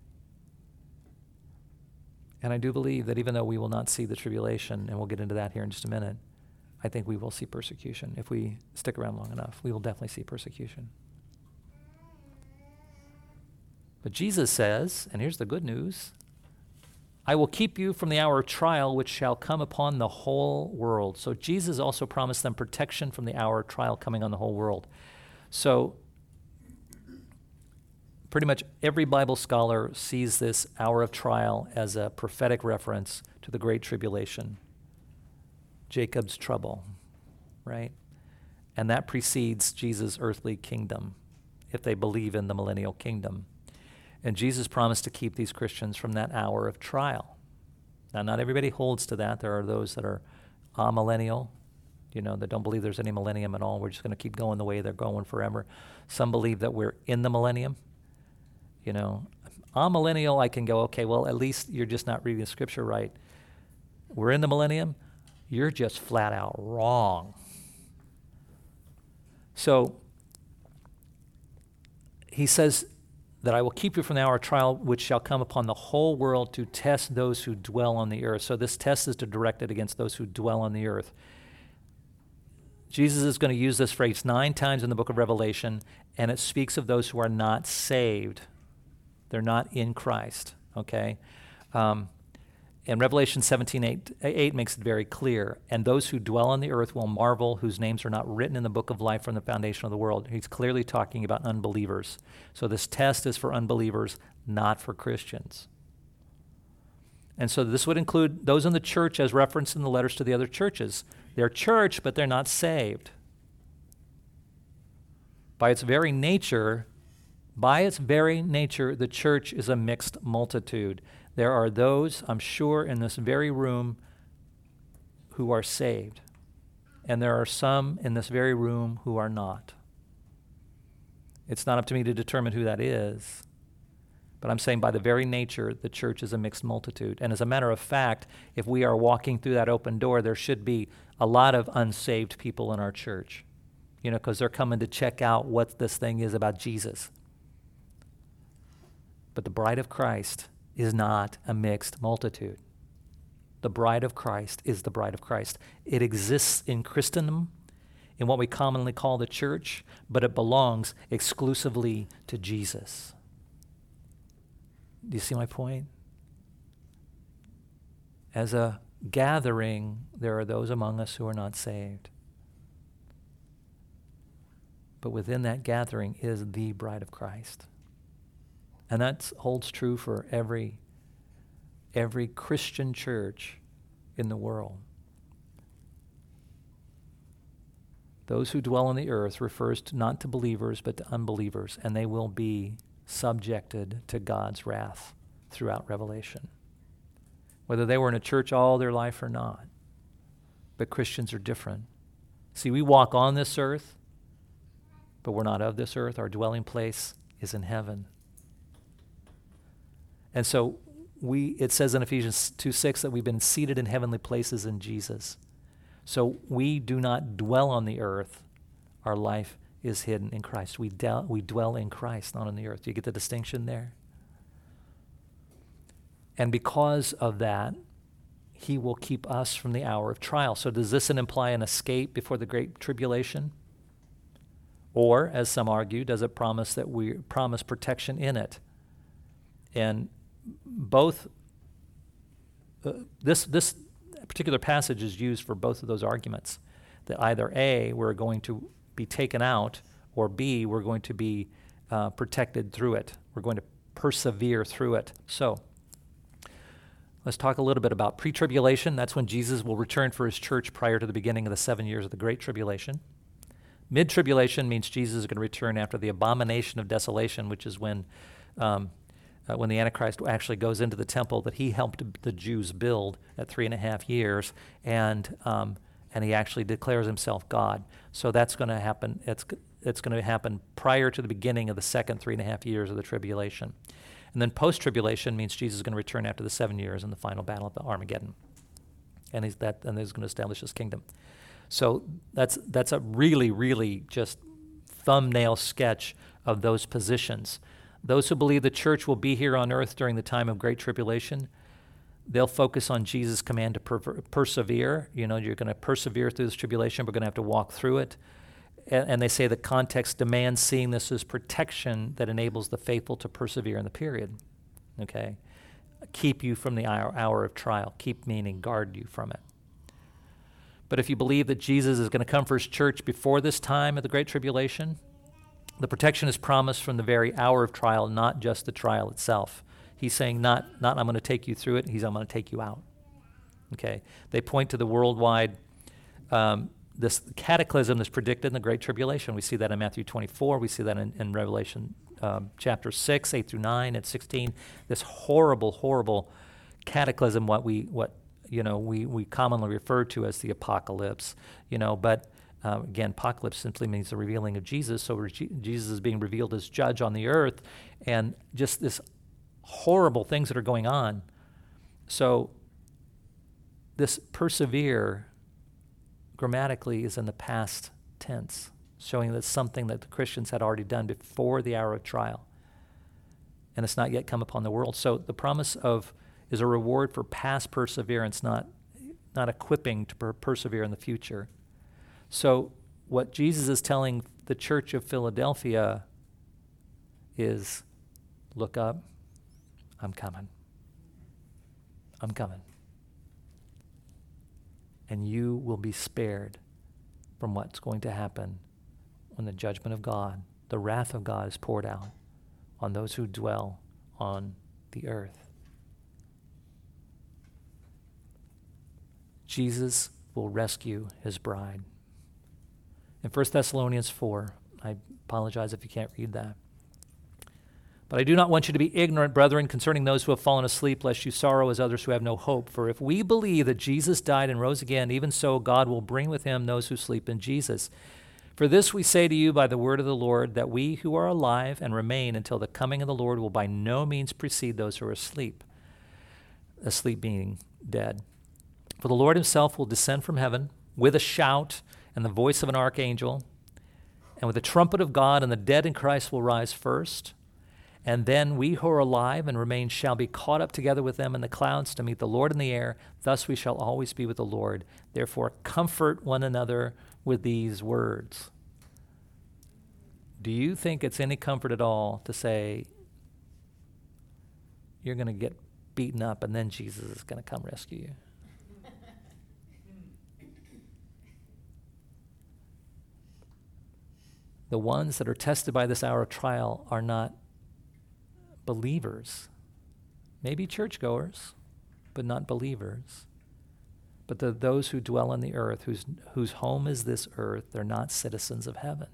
And I do believe that even though we will not see the tribulation, and we'll get into that here in just a minute, I think we will see persecution. If we stick around long enough, we will definitely see persecution. But Jesus says, and here's the good news, I will keep you from the hour of trial which shall come upon the whole world. So Jesus also promised them protection from the hour of trial coming on the whole world. So pretty much every Bible scholar sees this hour of trial as a prophetic reference to the Great Tribulation, Jacob's trouble, right? And that precedes Jesus' earthly kingdom, if they believe in the millennial kingdom. And Jesus promised to keep these Christians from that hour of trial. Now, not everybody holds to that. There are those that are amillennial, that don't believe there's any millennium at all. We're just going to keep going the way they're going forever. Some believe that we're in the millennium. Amillennial, I can go, okay, well, at least you're just not reading the scripture right. We're in the millennium. You're just flat out wrong. So he says that I will keep you from the hour of trial which shall come upon the whole world to test those who dwell on the earth. So this test is directed against those who dwell on the earth. Jesus is going to use this phrase 9 times in the book of Revelation, and it speaks of those who are not saved. They're not in Christ, okay? And Revelation 17:8 makes it very clear. And those who dwell on the earth will marvel, whose names are not written in the book of life from the foundation of the world. He's clearly talking about unbelievers. So this test is for unbelievers, not for Christians. And so this would include those in the church as referenced in the letters to the other churches. They're church, but they're not saved. By its very nature, the church is a mixed multitude. There are those, I'm sure, in this very room who are saved. And there are some in this very room who are not. It's not up to me to determine who that is. But I'm saying by the very nature, the church is a mixed multitude. And as a matter of fact, if we are walking through that open door, there should be a lot of unsaved people in our church. Because they're coming to check out what this thing is about Jesus. But the bride of Christ is not a mixed multitude. The bride of Christ is the bride of Christ. It exists in Christendom, in what we commonly call the church, but it belongs exclusively to Jesus. Do you see my point? As a gathering, there are those among us who are not saved. But within that gathering is the bride of Christ. And that holds true for every Christian church in the world. Those who dwell on the earth refers not to believers, but to unbelievers, and they will be subjected to God's wrath throughout Revelation, whether they were in a church all their life or not. But Christians are different. See, we walk on this earth, but we're not of this earth. Our dwelling place is in heaven. And so it says in Ephesians 2:6 that we've been seated in heavenly places in Jesus. So we do not dwell on the earth. Our life is hidden in Christ. We dwell in Christ, not on the earth. Do you get the distinction there? And because of that, he will keep us from the hour of trial. So does this imply an escape before the great tribulation? Or, as some argue, does it promise that we promise protection in it? And both, this particular passage is used for both of those arguments, that either A, we're going to be taken out, or B, we're going to be protected through it. We're going to persevere through it. So, let's talk a little bit about pre-tribulation. That's when Jesus will return for his church prior to the beginning of the 7 years of the Great Tribulation. Mid-tribulation means Jesus is going to return after the abomination of desolation, which is when the Antichrist actually goes into the temple that he helped the Jews build at 3.5 years, and he actually declares himself God. So that's going to happen. It's going to happen prior to the beginning of the second 3.5 years of the tribulation. And then post-tribulation means Jesus is going to return after the 7 years in the final battle of Armageddon, and he's going to establish his kingdom. So that's a really, really just thumbnail sketch of those positions. Those who believe the church will be here on earth during the time of Great Tribulation, they'll focus on Jesus' command to persevere. You're going to persevere through this tribulation. We're going to have to walk through it. And they say the context demands seeing this as protection that enables the faithful to persevere in the period. Okay? Keep you from the hour of trial. Keep meaning guard you from it. But if you believe that Jesus is going to come for his church before this time of the Great Tribulation, the protection is promised from the very hour of trial, not just the trial itself. He's saying not I'm going to take you through it, I'm going to take you out. Okay? They point to the worldwide, this cataclysm that's predicted in the Great Tribulation. We see that in Matthew 24. We see that in Revelation chapter 6, 8 through 9, and 16. This horrible, horrible cataclysm, what we commonly refer to as the apocalypse, but again, apocalypse simply means the revealing of Jesus. So Jesus is being revealed as judge on the earth, and just this horrible things that are going on. So this persevere grammatically is in the past tense, showing that it's something that the Christians had already done before the hour of trial, and it's not yet come upon the world. So the promise is a reward for past perseverance, not equipping to persevere in the future. So what Jesus is telling the church of Philadelphia is, look up, I'm coming. I'm coming. And you will be spared from what's going to happen when the judgment of God, the wrath of God is poured out on those who dwell on the earth. Jesus will rescue his bride. In 1 Thessalonians 4, I apologize if you can't read that. But I do not want you to be ignorant, brethren, concerning those who have fallen asleep, lest you sorrow as others who have no hope. For if we believe that Jesus died and rose again, even so God will bring with him those who sleep in Jesus. For this we say to you by the word of the Lord, that we who are alive and remain until the coming of the Lord will by no means precede those who are asleep. Asleep being dead. For the Lord himself will descend from heaven with a shout and the voice of an archangel, and with the trumpet of God, and the dead in Christ will rise first. And then we who are alive and remain shall be caught up together with them in the clouds to meet the Lord in the air. Thus we shall always be with the Lord. Therefore comfort one another with these words. Do you think it's any comfort at all to say you're going to get beaten up and then Jesus is going to come rescue you? The ones that are tested by this hour of trial are not believers, maybe churchgoers, but not believers. But those who dwell on the earth, whose home is this earth, they're not citizens of heaven.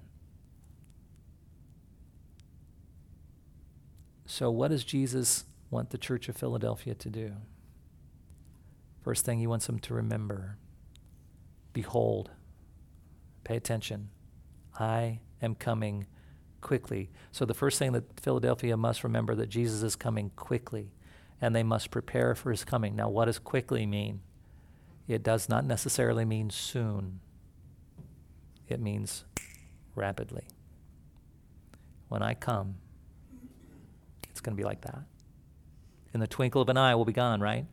So what does Jesus want the church of Philadelphia to do? First thing he wants them to remember, behold, pay attention, I am coming quickly. So the first thing that Philadelphia must remember, that Jesus is coming quickly, and they must prepare for his coming. Now, what does quickly mean? It does not necessarily mean soon. It means rapidly. When I come, it's going to be like that. In the twinkle of an eye, we'll be gone, right?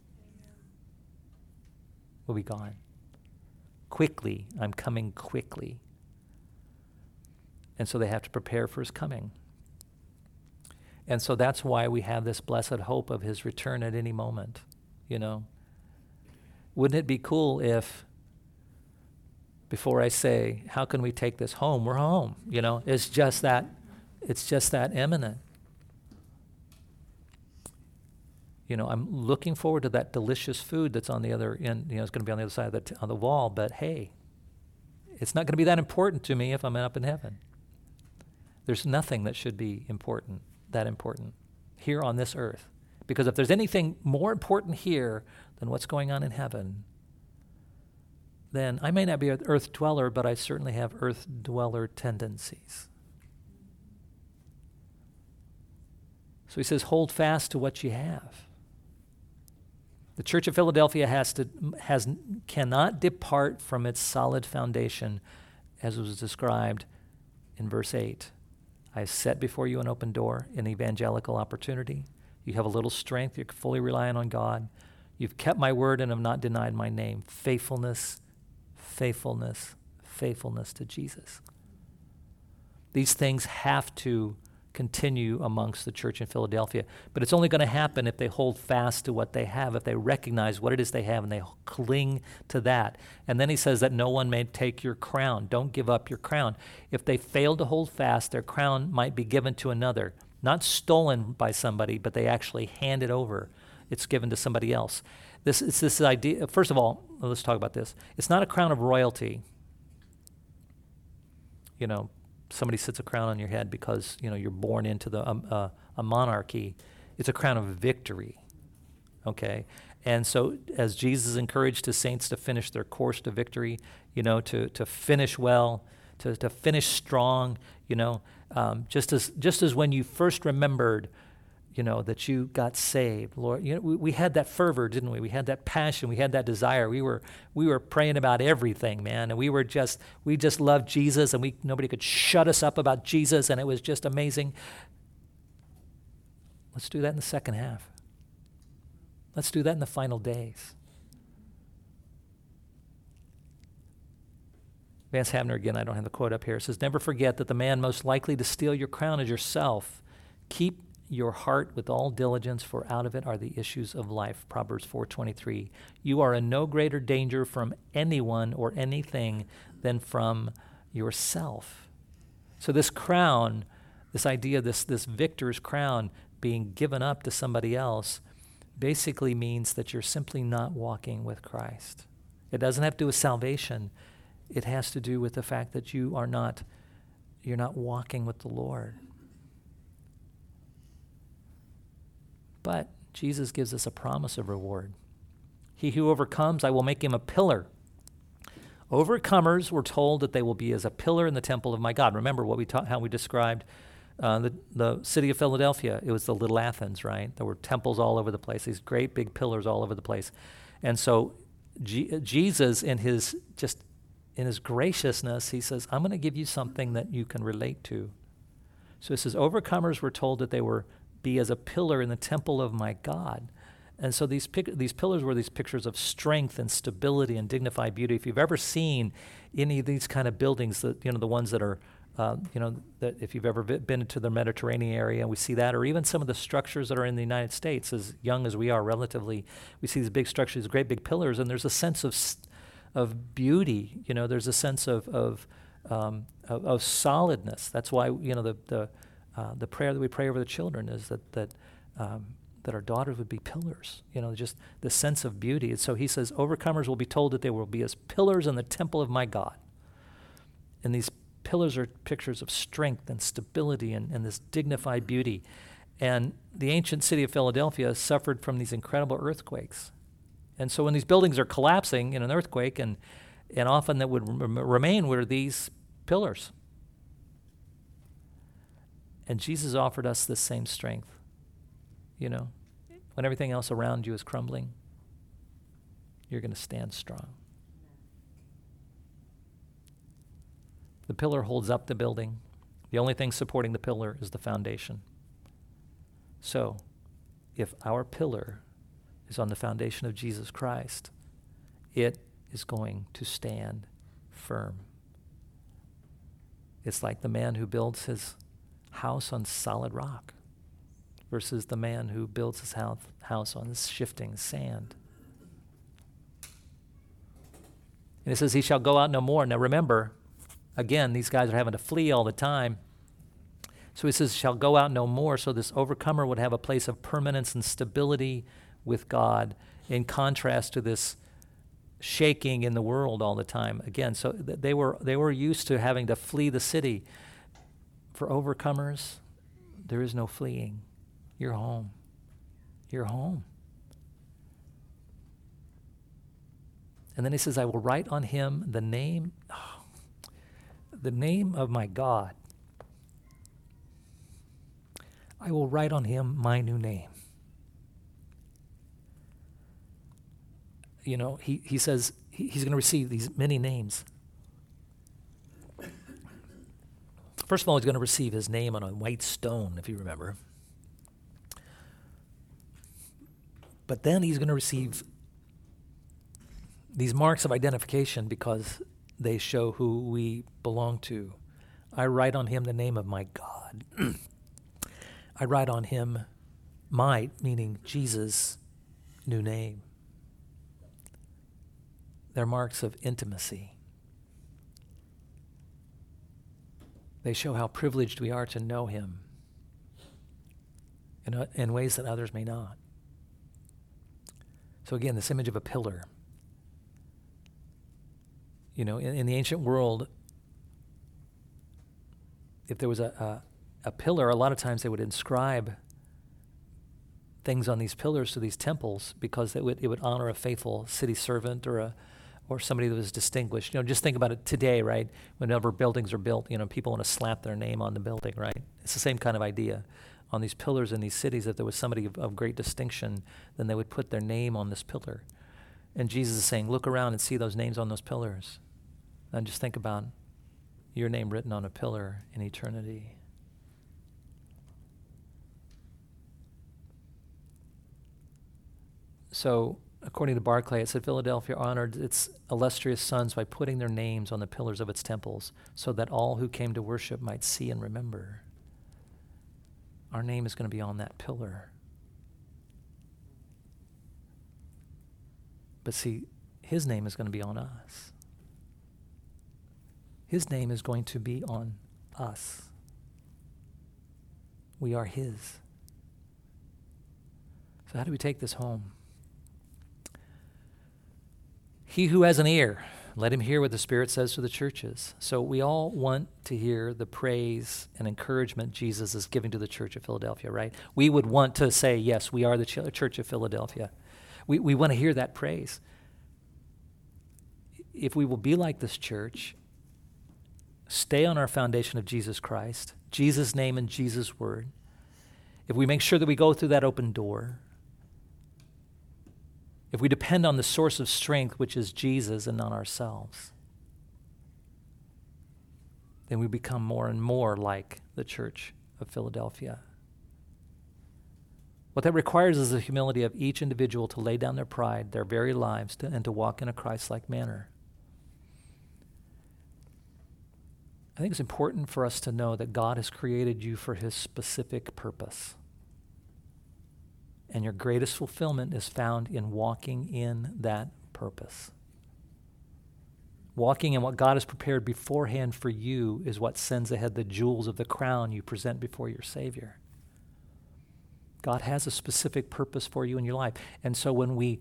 We'll be gone. Quickly, I'm coming quickly. And so they have to prepare for his coming. And so that's why we have this blessed hope of his return at any moment, you know. Wouldn't it be cool if, before I say, how can we take this home? We're home, you know. It's just that imminent. You know, I'm looking forward to that delicious food that's on the other end, you know, it's going to be on the other side of the wall, but hey, it's not going to be that important to me if I'm up in heaven. There's nothing that should be that important here on this earth. Because if there's anything more important here than what's going on in heaven, then I may not be an earth dweller, but I certainly have earth dweller tendencies. So he says, hold fast to what you have. The Church of Philadelphia cannot depart from its solid foundation, as was described in verse 8. I have set before you an open door, an evangelical opportunity. You have a little strength. You're fully relying on God. You've kept my word and have not denied my name. Faithfulness, faithfulness, faithfulness to Jesus. These things have to continue amongst the church in Philadelphia. But it's only going to happen if they hold fast to what they have, if they recognize what it is they have and they cling to that. And then he says that no one may take your crown. Don't give up your crown. If they fail to hold fast, their crown might be given to another. Not stolen by somebody, but they actually hand it over. It's given to somebody else. It's this idea. First of all, let's talk about this. It's not a crown of royalty. You know, somebody sits a crown on your head because, you know, you're born into a monarchy. It's a crown of victory, okay? And so as Jesus encouraged his saints to finish their course to victory, you know, to finish well, to finish strong, you know, just as when you first remembered, you know, that you got saved, Lord. You know, we had that fervor, didn't we? We had that passion. We had that desire. We were praying about everything, man, and we just loved Jesus, and nobody could shut us up about Jesus, and it was just amazing. Let's do that in the second half. Let's do that in the final days. Vance Havner, again, I don't have the quote up here, says, never forget that the man most likely to steal your crown is yourself. Keep your heart with all diligence, for out of it are the issues of life. Proverbs 4:23. You are in no greater danger from anyone or anything than from yourself. So this crown, this idea, this victor's crown being given up to somebody else, basically means that you're simply not walking with Christ. It doesn't have to do with salvation. It has to do with the fact that you're not walking with the Lord. But Jesus gives us a promise of reward. He who overcomes, I will make him a pillar. Overcomers were told that they will be as a pillar in the temple of my God. Remember how we described the city of Philadelphia. It was the little Athens, right? There were temples all over the place, these great big pillars all over the place. And so Jesus, in his graciousness, he says, I'm going to give you something that you can relate to. So it says, overcomers were told that they were be as a pillar in the temple of my God. And so these pillars were these pictures of strength and stability and dignified beauty. If you've ever seen any of these kind of buildings, the ones that are, that if you've ever been to the Mediterranean area, we see that, or even some of the structures that are in the United States, as young as we are relatively, we see these big structures, great big pillars, and there's a sense of beauty. You know, there's a sense of solidness. That's why, you know, the prayer that we pray over the children is that our daughters would be pillars, you know, just the sense of beauty. And so he says, overcomers will be told that they will be as pillars in the temple of my God. And these pillars are pictures of strength and stability and this dignified beauty. And the ancient city of Philadelphia suffered from these incredible earthquakes. And so when these buildings are collapsing in an earthquake, and often that would remain were these pillars. And Jesus offered us the same strength. You know, when everything else around you is crumbling, you're going to stand strong. The pillar holds up the building. The only thing supporting the pillar is the foundation. So, if our pillar is on the foundation of Jesus Christ, it is going to stand firm. It's like the man who builds his house on solid rock versus the man who builds his house on this shifting sand. And it says, he shall go out no more. Now remember, again, these guys are having to flee all the time. So he says, shall go out no more. So this overcomer would have a place of permanence and stability with God, in contrast to this shaking in the world all the time. Again, so they were used to having to flee the city. For overcomers, there is no fleeing. You're home. You're home. And then he says, I will write on him the name of my God. I will write on him my new name. You know, he says he's going to receive these many names. First of all, he's going to receive his name on a white stone, if you remember. But then he's going to receive these marks of identification because they show who we belong to. I write on him the name of my God. I write on him my, meaning Jesus' new name. They're marks of intimacy. They show how privileged we are to know him in ways that others may not. So again, this image of a pillar. You know, in the ancient world, if there was a pillar, a lot of times they would inscribe things on these pillars to these temples because it would honor a faithful city servant or somebody that was distinguished. You know, just think about it today, right? Whenever buildings are built, you know, people want to slap their name on the building, right? It's the same kind of idea. On these pillars in these cities, if there was somebody of great distinction, then they would put their name on this pillar. And Jesus is saying, look around and see those names on those pillars. And just think about your name written on a pillar in eternity. So, according to Barclay, it said Philadelphia honored its illustrious sons by putting their names on the pillars of its temples so that all who came to worship might see and remember. Our name is going to be on that pillar. But see, his name is going to be on us. His name is going to be on us. We are his. So how do we take this home? He who has an ear, let him hear what the Spirit says to the churches. So we all want to hear the praise and encouragement Jesus is giving to the church of Philadelphia, right? We would want to say, yes, we are the church of Philadelphia. We want to hear that praise. If we will be like this church, stay on our foundation of Jesus Christ, Jesus' name and Jesus' word, if we make sure that we go through that open door, if we depend on the source of strength, which is Jesus and not ourselves, then we become more and more like the church of Philadelphia. What that requires is the humility of each individual to lay down their pride, their very lives, and to walk in a Christ-like manner. I think it's important for us to know that God has created you for his specific purpose. And your greatest fulfillment is found in walking in that purpose. Walking in what God has prepared beforehand for you is what sends ahead the jewels of the crown you present before your Savior. God has a specific purpose for you in your life. And so when we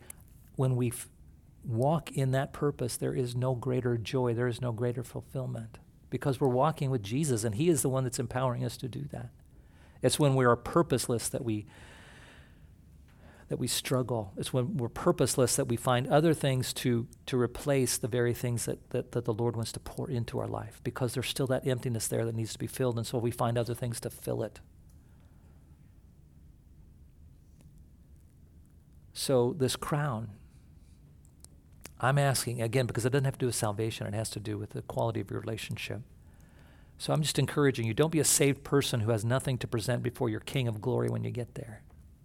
walk in that purpose, there is no greater joy, there is no greater fulfillment, because we're walking with Jesus, and he is the one that's empowering us to do that. It's when we are purposeless that we struggle. It's when we're purposeless that we find other things to replace the very things that the Lord wants to pour into our life, because there's still that emptiness there that needs to be filled, and so we find other things to fill it. So this crown, I'm asking, again, because it doesn't have to do with salvation, it has to do with the quality of your relationship. So I'm just encouraging you, don't be a saved person who has nothing to present before your King of glory when you get there.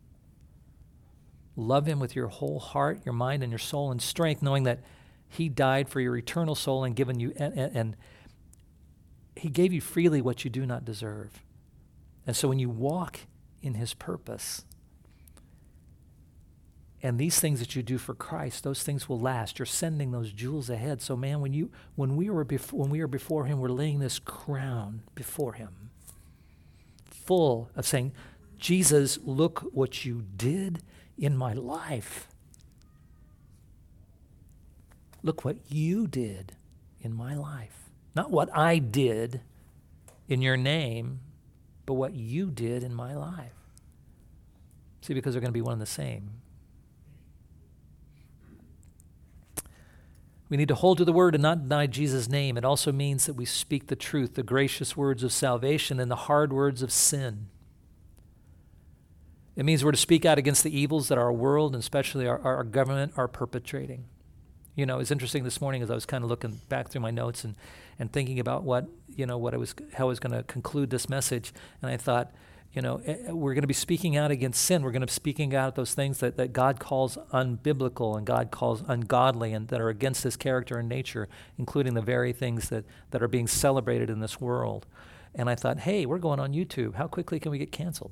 Love him with your whole heart, your mind, and your soul and strength, knowing that he died for your eternal soul and given you, and He gave you freely what you do not deserve. And so when you walk in his purpose, and these things that you do for Christ, those things will last. You're sending those jewels ahead. So man, when we are before him, we're laying this crown before him, full of saying, Jesus, look what you did in my life. Look what you did in my life. Not what I did in your name, but what you did in my life. See, because they're going to be one and the same. We need to hold to the word and not deny Jesus' name. It also means that we speak the truth, the gracious words of salvation and the hard words of sin. It means we're to speak out against the evils that our world and especially our government are perpetrating. You know, it's interesting this morning as I was kind of looking back through my notes and thinking about how I was going to conclude this message. And I thought, we're going to be speaking out against sin. We're going to be speaking out those things that God calls unbiblical and God calls ungodly and that are against his character and nature, including the very things that are being celebrated in this world. And I thought, hey, we're going on YouTube. How quickly can we get canceled?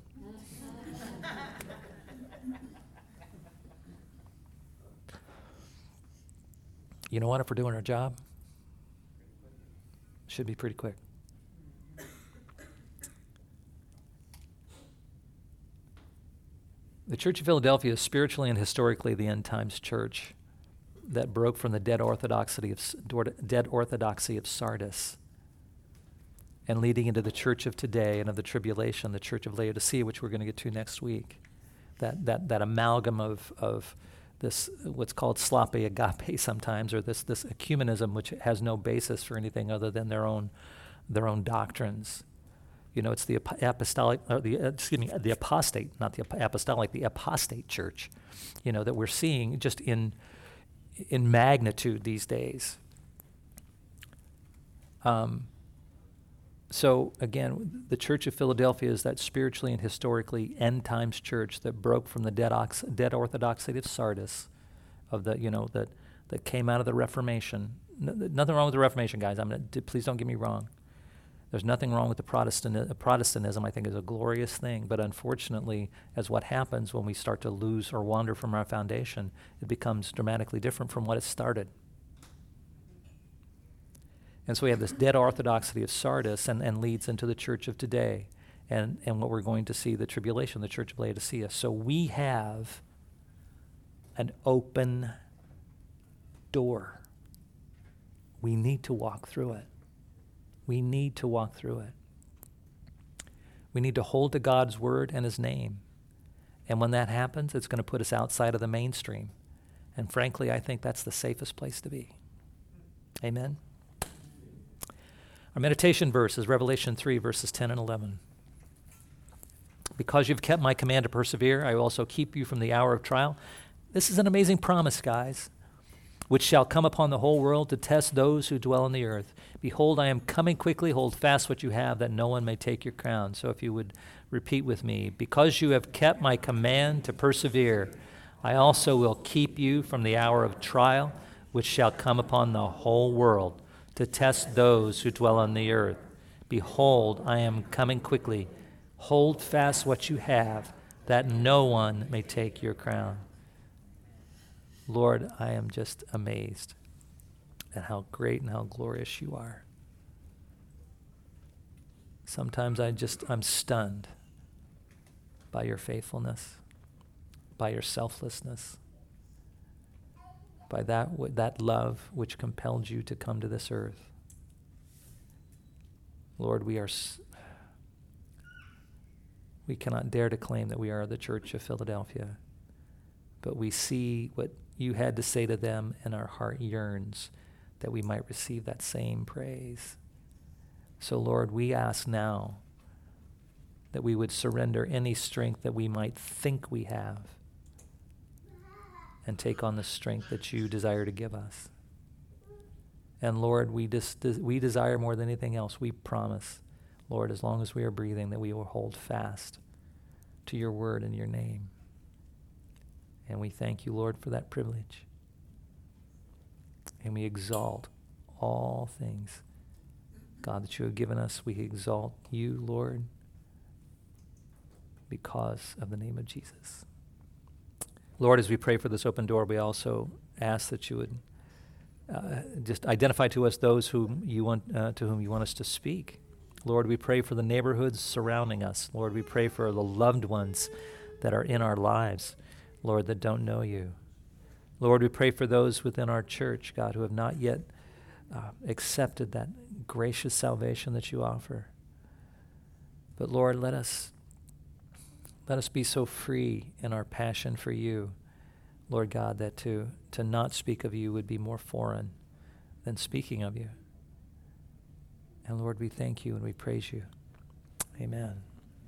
You know what? If we're doing our job, should be pretty quick. The Church of Philadelphia is spiritually and historically the end times church that broke from the dead orthodoxy of Sardis and leading into the church of today and of the tribulation, the church of Laodicea, which we're going to get to next week. That amalgam of this, what's called sloppy agape sometimes, or this ecumenism, which has no basis for anything other than their own doctrines. It's the apostolic, the apostate, not the apostolic, the apostate church, that we're seeing just in magnitude these days. So again, the Church of Philadelphia is that spiritually and historically end times church that broke from the dead orthodoxy of Sardis, that came out of the Reformation. Nothing wrong with the Reformation, guys. Please don't get me wrong. There's nothing wrong with the Protestantism. I think is a glorious thing, but unfortunately, as what happens when we start to lose or wander from our foundation, it becomes dramatically different from what it started. And so we have this dead orthodoxy of Sardis and leads into the church of today and what we're going to see, the tribulation, the church of Laodicea. So we have an open door. We need to walk through it. We need to walk through it. We need to hold to God's word and his name. And when that happens, it's going to put us outside of the mainstream. And frankly, I think that's the safest place to be. Amen. Our meditation verse is Revelation 3, verses 10 and 11. Because you've kept my command to persevere, I will also keep you from the hour of trial. This is an amazing promise, guys, which shall come upon the whole world to test those who dwell on the earth. Behold, I am coming quickly. Hold fast what you have, that no one may take your crown. So if you would repeat with me, because you have kept my command to persevere, I also will keep you from the hour of trial, which shall come upon the whole world to test those who dwell on the earth. Behold, I am coming quickly. Hold fast what you have, that no one may take your crown. Lord, I am just amazed at how great and how glorious you are. Sometimes I'm stunned by your faithfulness, by your selflessness, by that love which compelled you to come to this earth. Lord, we cannot dare to claim that we are the Church of Philadelphia, but we see what you had to say to them, and our heart yearns that we might receive that same praise. So, Lord, we ask now that we would surrender any strength that we might think we have and take on the strength that you desire to give us. And Lord, we desire more than anything else, we promise, Lord, as long as we are breathing, that we will hold fast to your word and your name. And we thank you, Lord, for that privilege. And we exalt all things God, that you have given us. We exalt you, Lord, because of the name of Jesus. Lord, as we pray for this open door, we also ask that you would just identify to us those whom you want, to whom you want us to speak. Lord, we pray for the neighborhoods surrounding us. Lord, we pray for the loved ones that are in our lives, Lord, that don't know you. Lord, we pray for those within our church, God, who have not yet accepted that gracious salvation that you offer. But Lord, let us be so free in our passion for you, Lord God, that to not speak of you would be more foreign than speaking of you. And Lord, we thank you and we praise you. Amen.